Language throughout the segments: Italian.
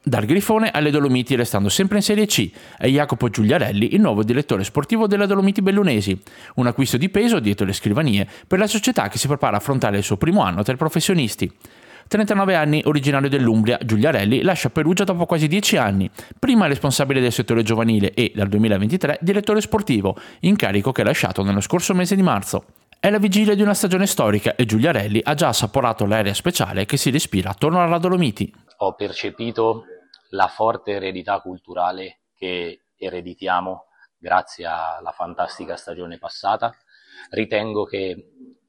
Dal Grifone alle Dolomiti, restando sempre in Serie C, è Jacopo Giuliarelli il nuovo direttore sportivo della Dolomiti Bellunesi, un acquisto di peso dietro le scrivanie per la società che si prepara a affrontare il suo primo anno tra i professionisti. 39 anni, originario dell'Umbria, Giuliarelli lascia Perugia dopo quasi 10 anni, prima responsabile del settore giovanile e, dal 2023, direttore sportivo, incarico che ha lasciato nello scorso mese di marzo. È la vigilia di una stagione storica e Giuliarelli ha già assaporato l'area speciale che si respira attorno alla Dolomiti. Ho percepito la forte eredità culturale che ereditiamo grazie alla fantastica stagione passata. Ritengo che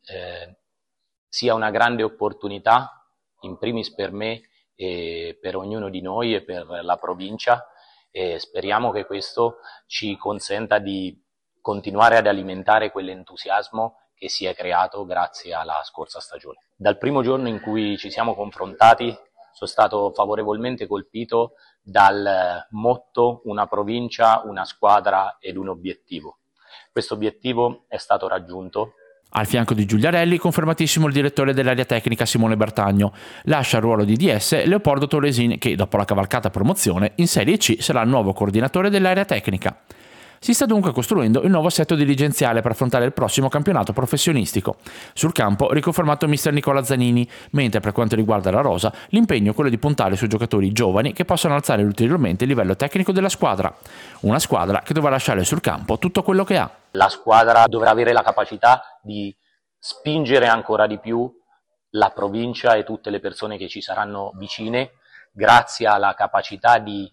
sia una grande opportunità, in primis per me e per ognuno di noi e per la provincia, e speriamo che questo ci consenta di continuare ad alimentare quell'entusiasmo che si è creato grazie alla scorsa stagione. Dal primo giorno in cui ci siamo confrontati sono stato favorevolmente colpito dal motto una provincia, una squadra ed un obiettivo. Questo obiettivo è stato raggiunto. Al fianco di Giuliarelli, confermatissimo il direttore dell'area tecnica Simone Bertagno. Lascia il ruolo di DS Leopoldo Tolesin che, dopo la cavalcata promozione, in Serie C sarà il nuovo coordinatore dell'area tecnica. Si sta dunque costruendo il nuovo assetto dirigenziale per affrontare il prossimo campionato professionistico. Sul campo riconfermato mister Nicola Zanini, mentre per quanto riguarda la rosa l'impegno è quello di puntare sui giocatori giovani che possano alzare ulteriormente il livello tecnico della squadra. Una squadra che dovrà lasciare sul campo tutto quello che ha. La squadra dovrà avere la capacità di spingere ancora di più la provincia e tutte le persone che ci saranno vicine grazie alla capacità di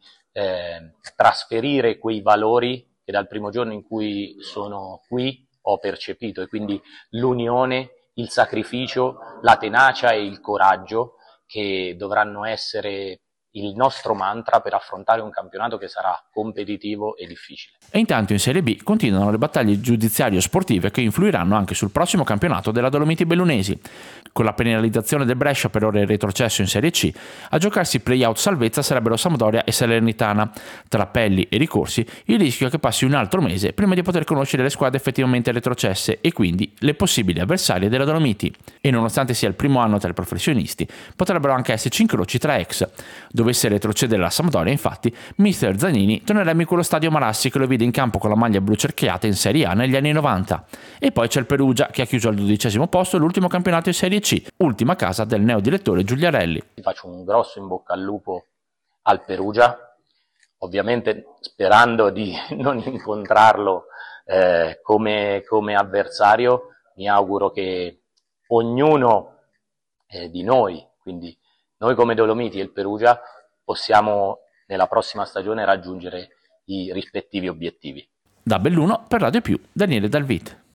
trasferire quei valori che dal primo giorno in cui sono qui ho percepito, e quindi l'unione, il sacrificio, la tenacia e il coraggio che dovranno essere il nostro mantra per affrontare un campionato che sarà competitivo e difficile. E intanto in Serie B continuano le battaglie giudiziario-sportive che influiranno anche sul prossimo campionato della Dolomiti Bellunesi. Con la penalizzazione del Brescia per ora in retrocesso in Serie C, a giocarsi play-out salvezza sarebbero Sampdoria e Salernitana. Tra appelli e ricorsi, il rischio è che passi un altro mese prima di poter conoscere le squadre effettivamente retrocesse e quindi le possibili avversarie della Dolomiti. E nonostante sia il primo anno tra i professionisti, potrebbero anche esserci incroci tra ex. Dovesse retrocedere la Sampdoria, infatti, mister Zanini tornerebbe in quello stadio Marassi che lo vide in campo con la maglia blu cerchiata in Serie A negli anni 90. E poi c'è il Perugia che ha chiuso al 12° posto l'ultimo campionato in Serie C, ultima casa del neodirettore Giuliarelli. Ti faccio un grosso in bocca al lupo al Perugia, ovviamente sperando di non incontrarlo come avversario. Mi auguro che ognuno di noi, quindi noi come Dolomiti e il Perugia, possiamo nella prossima stagione raggiungere i rispettivi obiettivi. Da Belluno per Radio Più, Daniele Dalvit.